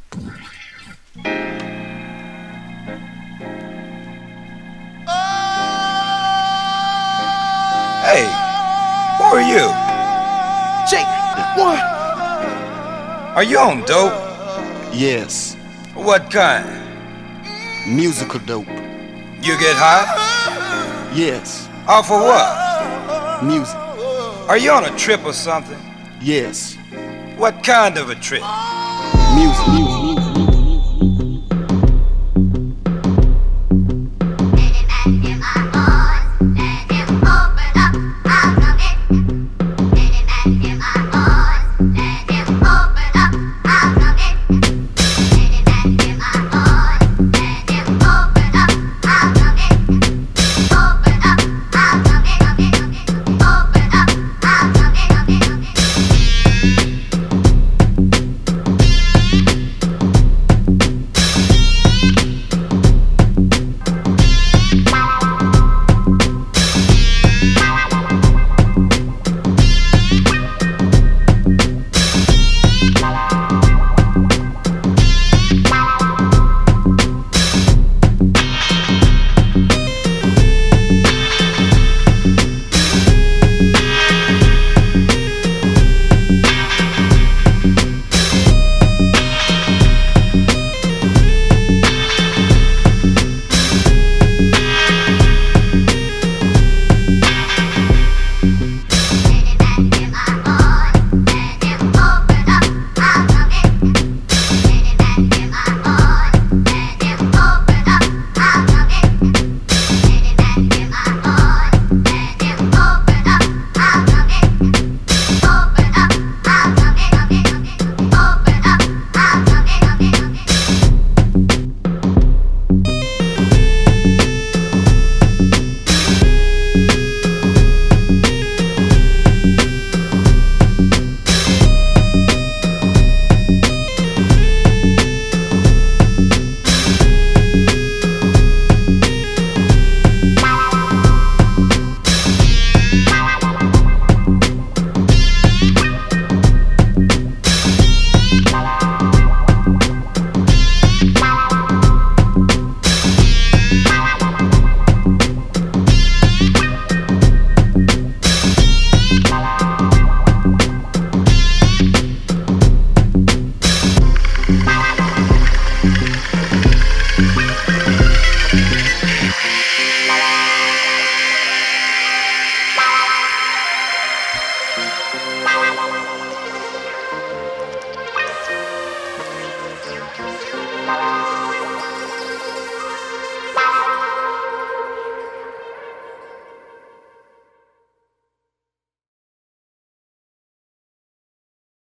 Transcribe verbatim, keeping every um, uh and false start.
Hey, who are you? Jake, what? Are you on dope? Yes, What kind? musical dope. You get high? Yes, Off of what? music. Are you on a trip or something? Yes, What kind of a trip?